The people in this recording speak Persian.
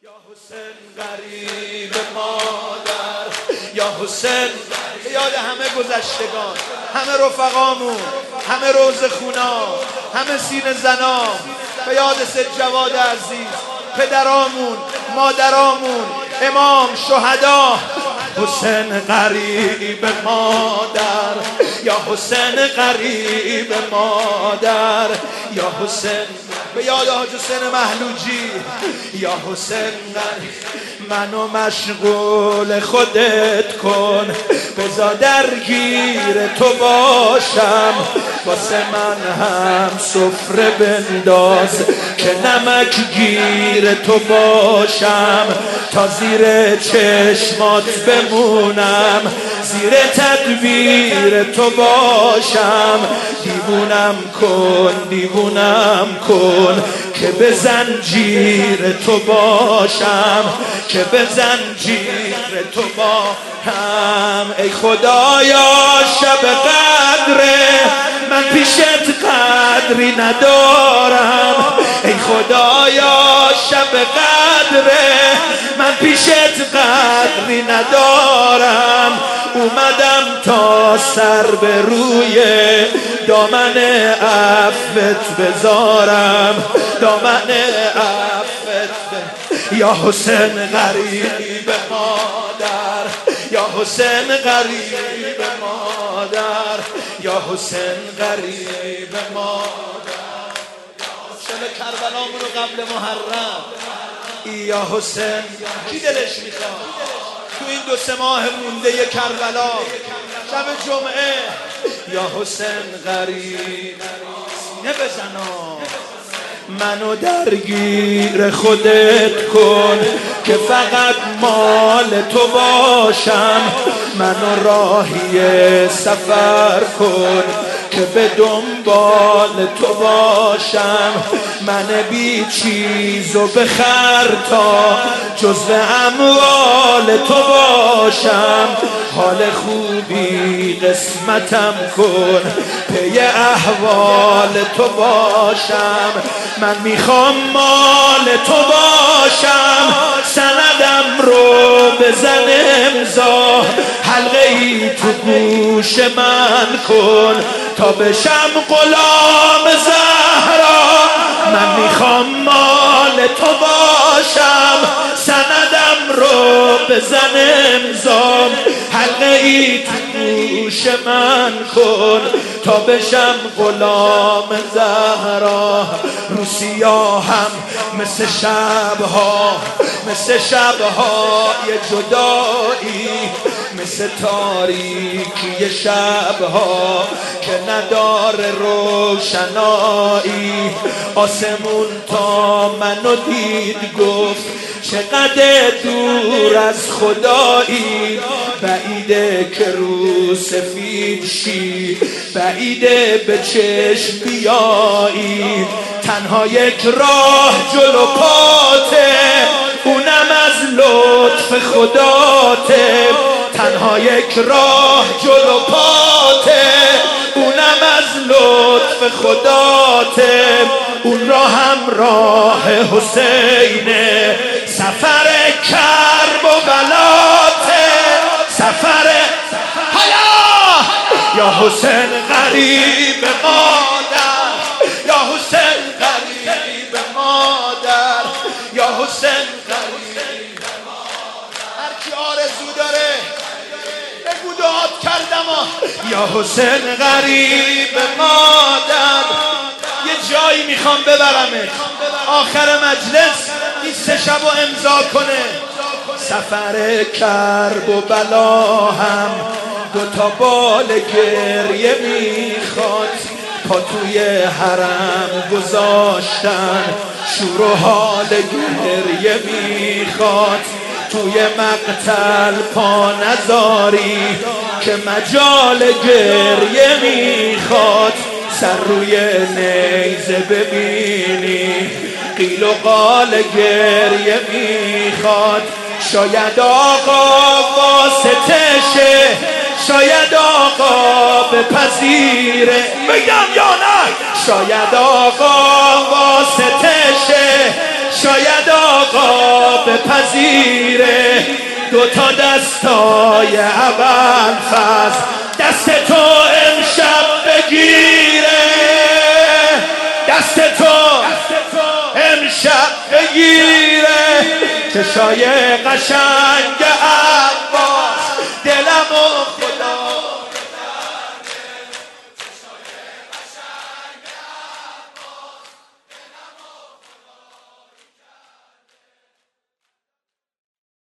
یا حسین غریب مادر، یا حسین به یاد همه گذشتگان، همه رفقامون، همه روزخونا، همه سینه زنا، به یاد سید جواد عزیز، پدرامون، مادرامون، امام، شهدا. حسین غریب مادر، یا حسین غریب مادر، یا حسین به یاد حاج حسین محلوجی. یا حسین منو مشغول خودت کن، بذار درگیر تو باشم، واسه من هم سفره بنداز که نمک گیر تو باشم، تا زیر چشمات بمونم، زیر تدبیر تو باشم. دیوونم کن، دیوونم کن که به زنجیر تو باشم، که به زنجیر تو باشم. ای خدایا شب قدره من پیشت قدری ندارم، ای خدایا شب قدره من پیشت قدری ندارم. اومدم تا سر به روی دامن عفوت بذارم، دامن عفوت. یا حسین غریب مادر، یا حسین غریب مادر، یا حسین غریب مادر. شب کربلامون رو قبل محرم. یا حسین کی دلش میخواد تو این 2-3 ماه مونده کربلا شب جمعه یا حسین غریب سینه بزنا، منو درگیر خودت کن که فقط مال تو باشم، منو راهی سفر کن که به دنبال تو باشم. من بی چیز و بخر تا جزو اموال تو باشم، حال خوبی قسمتم کن پی احوال تو باشم. من میخوام مال تو باشم، سندم رو بزن امضا، حلقه ای تو گوش من کن تا بشم غلام زهرا. من میخوام مال تو باشم، سندم رو بزن امضا، حلقه ای تو گوش من کن تا بشم غلام زهرا. رو سیاهم مثل شبها، مثل شبهای جدایی، مثل تاریکی شبها که نداره روشنایی. آسمون تا منو دید گفت چقدر دور از خدایی، بعیده که رو سفید شی، بعیده به چشم بیایی. تنها یک راه جلو پاته، اونم از لطف خداته. تنها یک راه جلو پاته، اونم از لطف خداته. اون راه هم راه حسینه، سفر کرب و بلاته، سفر حیا. یا حسین غریب مادر، یا حسین غریب مادر، یا حسین غریب مادر. هر کی آرزو داره بگو دعات کردم. یا حسین غریب مادر، یه جایی میخوام ببرمت آخر مجلس این 3 شب و امضا کنه. سفر کرب و بلا هم 2 بال گریه میخواد، پا توی حرم گذاشتن شور و حال گریه میخواد. توی مقتل پا نذاری که مجال گریه میخواد. سر روی نیزه ببینی قیل و قال گریه میخواد. شاید آقا واسطشه، شاید آقا بپذیره، بگم یا نه؟ شاید آقا واسطشه، شاید آقا پذیره، دوتا دستای اول فصل دست تو امشب بگیره، دست تو امشب بگیره، چشای قشنگ